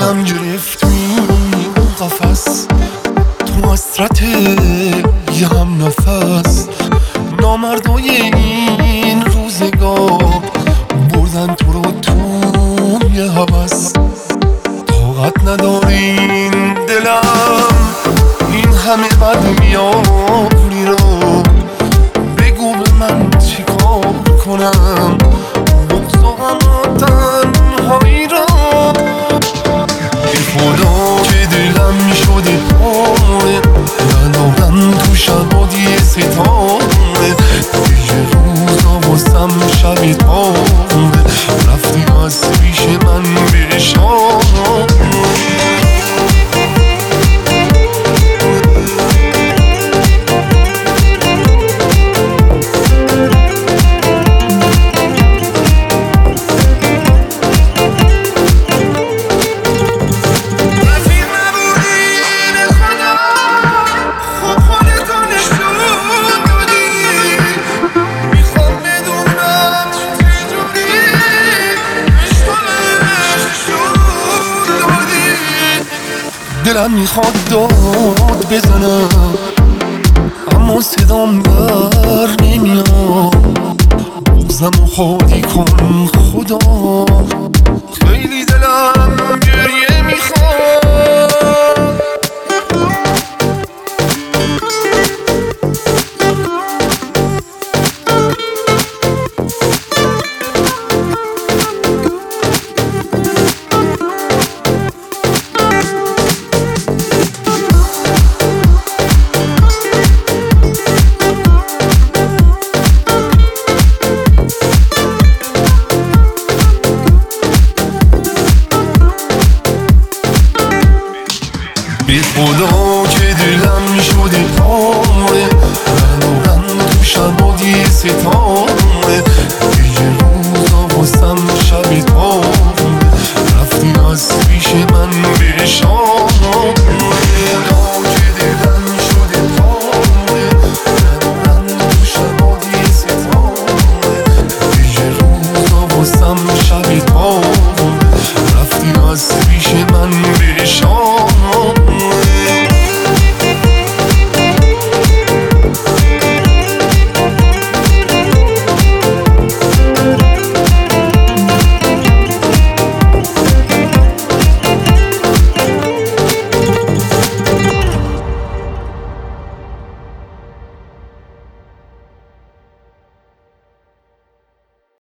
دلم گرفتی قفس تو حسرت یه هم نفس نامردای این روزگار بردن تو رو تو یه هوس طاقت ندارین دلم این همه بد میاری رو بگو به من چی کار کنم بغض و غم و تنهایی رو ای خدا که دلم شده پاره ندارم تو شبادی ستاره دیگه روزا واسم شبی تاره رفتی از پیش من به اشاره دلم میخواد داد بزنم اما صدام بر نمیاد بغضم و خالی کن خدا خیلی دلم گریه میخواد بی خدا که دلم شده پاره ندارم تو شبادی ستاره